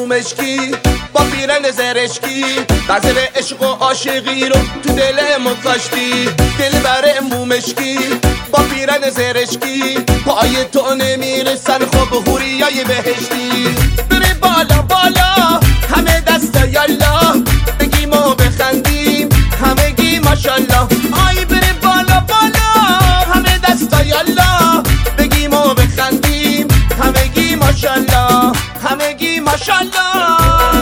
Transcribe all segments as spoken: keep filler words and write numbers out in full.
مومشکی با پیرن زرشکی غزل عشق و عاشقی رو تو دل ما کاشتی. دل بر مومشکی با پیرن زرشکی پای تو نمیرسن خب حوریای بهشتی. بره بالا بالا همه دستا یالا بگیم و بخندیم همگی ماشالله. آی بره بالا بالا همه دستا یالا بگیم و بخندیم همگی ماشالله همگی ماشالله.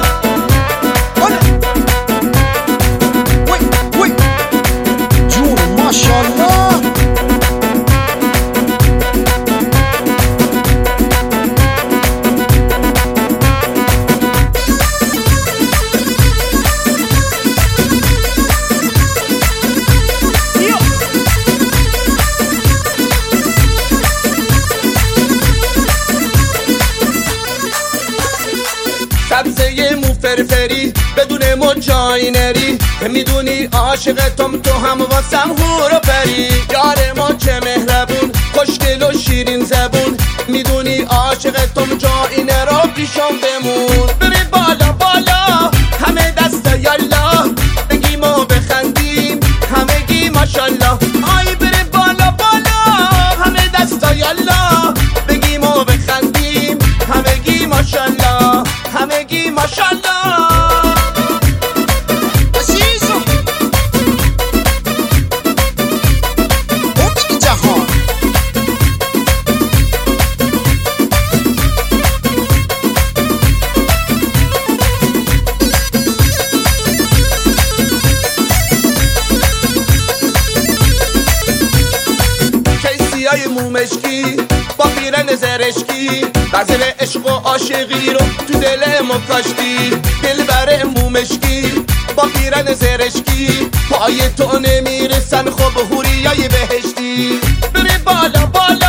سبزه مو فرفری بدون مو جایی نری میدونی عاشقتم تو هم واسم هور و پری. یار ما چه مهربون خوشگل و شیرین زبون میدونی عاشقتم جایی نرو پیشم بمون. بری بالا بالا همه دستا یالا بگیم و بخندیم همگی ماشالله. آی بری بالا بالا همه دستا یالا بگیم و بخندیم همگی ماشالله همگی ماشالله. کیسیای مومشکی با پیرن زرشکی غزل عشق و عاشقی رو تو دل ما کاشتی. دل بر مومشکی با پیرن زرشکی پای تو نمیرسن خب حوریای بهشتی. بره بالا بالا